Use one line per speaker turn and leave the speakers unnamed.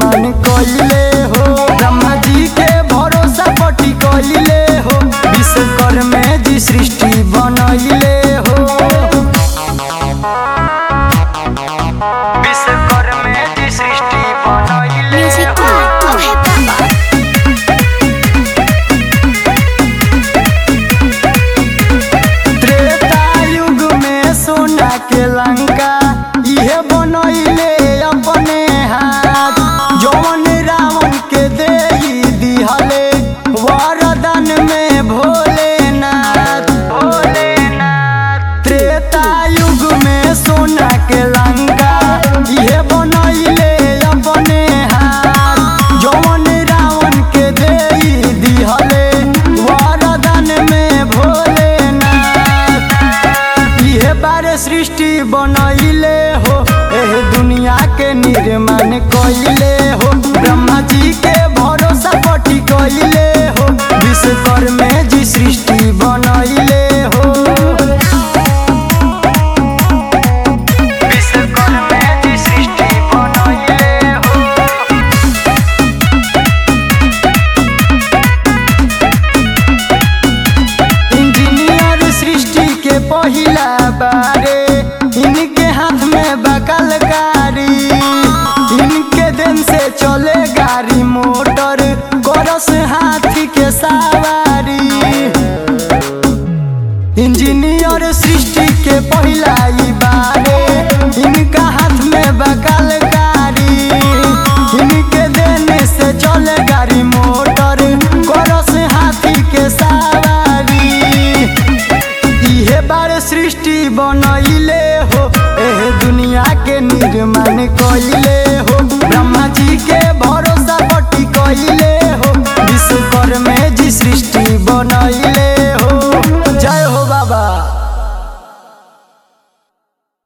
निर्माण कइले हो। ब्रह्मा जी के भरोसा पटी कइले हो। विश्वकर्मा जी सृष्टि बनइले हो। विश्वकर्मा जी सृष्टि बनइले हो। त्रेता युग में सोना के लंका इहे बनइले अपने हाथ। जौन रावण के देई दिहले वरदान में भोलेनाथ। त्रेता युग में सोना के लंका इहे बनइले अपने हाथ। जौन रावण के देई दिहले वरदान में भोलेनाथ। इहे बारे सृष्टि बनइले हो। एह दुनिया के निर्माण कइले हो। ब्रह्मा जी के भरोसा पटी कइले हो। विश्वकर्मा जी सृष्टि बनइले हो। विश्वकर्मा जी सृष्टि बनइले हो। इंजीनियर सृष्टि के पहिला बारे इनके हाथ में बकलकारी। इनके दिन से चले गाड़ी मोटर गरस हाथी के सवारी। इंजीनियर सृष्टि के पहिला ई बारे इनका हाथ में बकलकारी। इनके दिन से चले गाड़ी मोटर गरस हाथी के सवारी। इहे बारे सृष्टि बनइले हो। एह दुनिया के निर्माण कइले हो। ब्रह्मा जी के भरोसा पटी कइले हो। विश्वकर्मा जी सृष्टि बनइले